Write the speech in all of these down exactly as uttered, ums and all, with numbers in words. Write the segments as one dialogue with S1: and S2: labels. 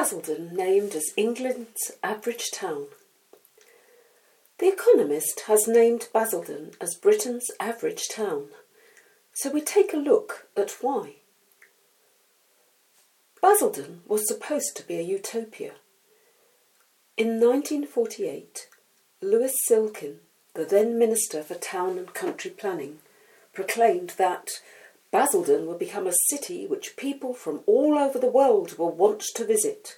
S1: Basildon named as England's average town. The Economist has named Basildon as Britain's average town, so we take a look at why. Basildon was supposed to be a utopia. In nineteen forty-eight, Lewis Silkin, the then Minister for Town and Country Planning, proclaimed that Basildon would become a city which people from all over the world will want to visit.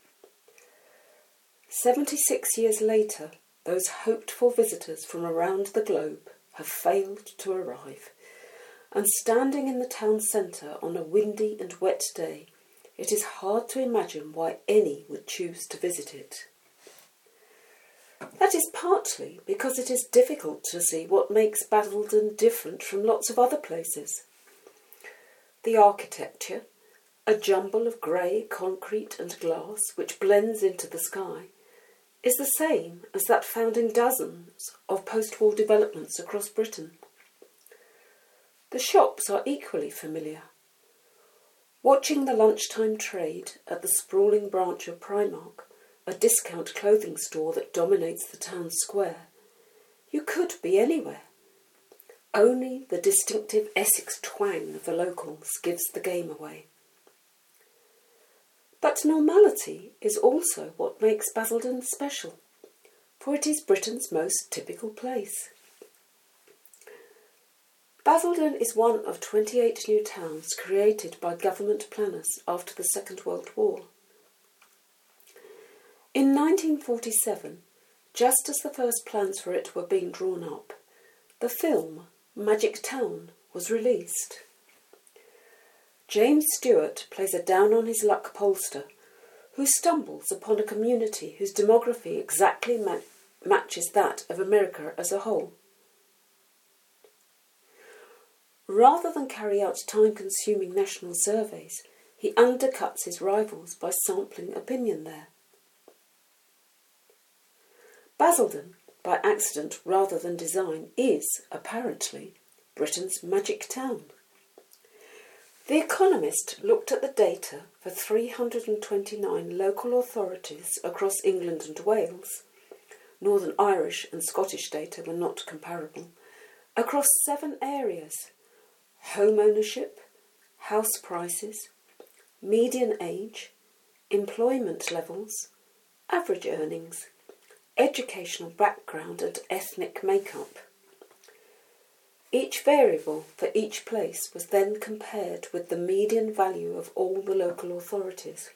S1: Seventy-six years later, those hoped-for visitors from around the globe have failed to arrive, and standing in the town centre on a windy and wet day, it is hard to imagine why any would choose to visit it. That is partly because it is difficult to see what makes Basildon different from lots of other places. The architecture, a jumble of grey concrete and glass which blends into the sky, is the same as that found in dozens of post-war developments across Britain. The shops are equally familiar. Watching the lunchtime trade at the sprawling branch of Primark, a discount clothing store that dominates the town square, you could be anywhere. Only the distinctive Essex twang of the locals gives the game away. But normality is also what makes Basildon special, for it is Britain's most typical place. Basildon is one of twenty-eight new towns created by government planners after the Second World War. In nineteen forty-seven, just as the first plans for it were being drawn up, the film Magic Town was released. James Stewart plays a down-on-his-luck pollster who stumbles upon a community whose demography exactly ma- matches that of America as a whole. Rather than carry out time-consuming national surveys, he undercuts his rivals by sampling opinion there. Basildon, by accident rather than design, is, apparently, Britain's magic town. The Economist looked at the data for three hundred twenty-nine local authorities across England and Wales. Northern Irish and Scottish data were not comparable. Across seven areas: home ownership, house prices, median age, employment levels, average earnings, educational background and ethnic makeup. Each variable for each place was then compared with the median value of all the local authorities.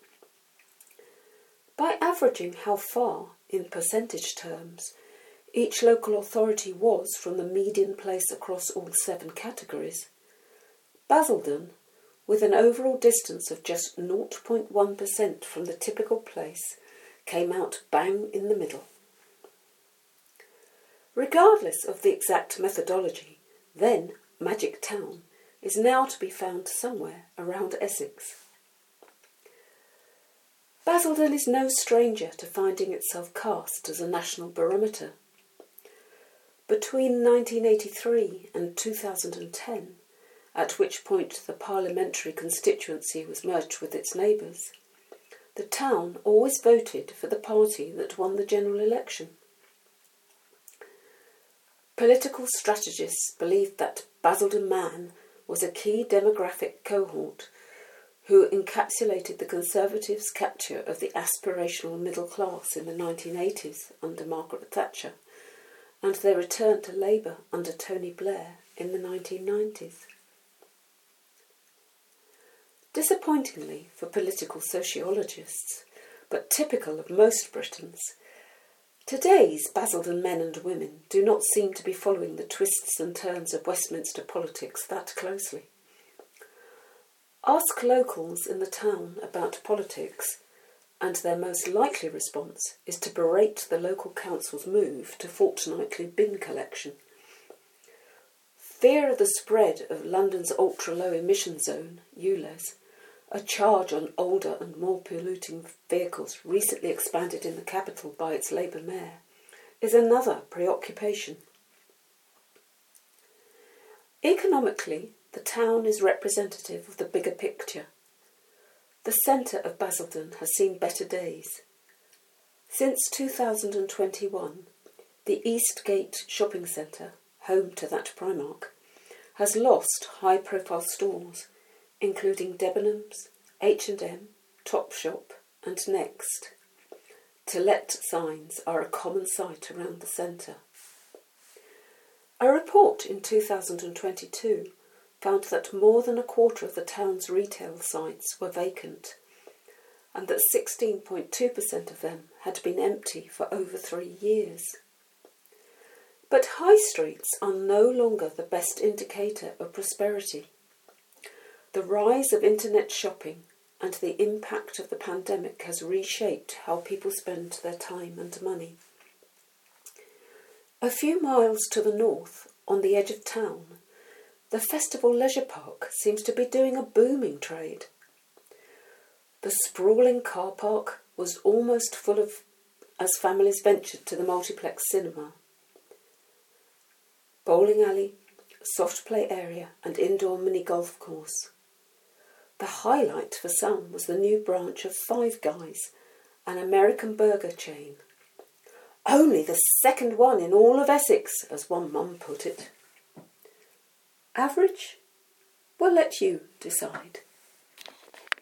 S1: By averaging how far, in percentage terms, each local authority was from the median place across all seven categories, Basildon, with an overall distance of just zero point one percent from the typical place, came out bang in the middle. Regardless of the exact methodology, then Magic Town is now to be found somewhere around Essex. Basildon is no stranger to finding itself cast as a national barometer. Between nineteen eighty-three and two thousand ten, at which point the parliamentary constituency was merged with its neighbours, the town always voted for the party that won the general election. Political strategists believed that Basildon Man was a key demographic cohort who encapsulated the Conservatives' capture of the aspirational middle class in the nineteen eighties under Margaret Thatcher, and their return to Labour under Tony Blair in the nineteen nineties. Disappointingly for political sociologists, but typical of most Britons, today's Basildon men and women do not seem to be following the twists and turns of Westminster politics that closely. Ask locals in the town about politics, and their most likely response is to berate the local council's move to fortnightly bin collection. Fear of the spread of London's ultra-low emission zone, U L E Z, a charge on older and more polluting vehicles recently expanded in the capital by its Labour mayor, is another preoccupation. Economically, the town is representative of the bigger picture. the centre of Basildon has seen better days. Since two thousand twenty-one, the Eastgate Shopping Centre, home to that Primark, has lost high-profile stores, including Debenhams, H and M, Topshop and Next. To let signs are a common sight around the centre. A report in two thousand twenty-two found that more than a quarter of the town's retail sites were vacant, and that sixteen point two percent of them had been empty for over three years. But high streets are no longer the best indicator of prosperity. The rise of internet shopping and the impact of the pandemic has reshaped how people spend their time and money. A few miles to the north, on the edge of town, the Festival Leisure Park seems to be doing a booming trade. The sprawling car park was almost full of as families ventured to the multiplex cinema. Bowling alley, soft play area and indoor mini golf course. The highlight for some was the new branch of Five Guys, an American burger chain. Only the second one in all of Essex, as one mum put it. Average? We'll let you decide.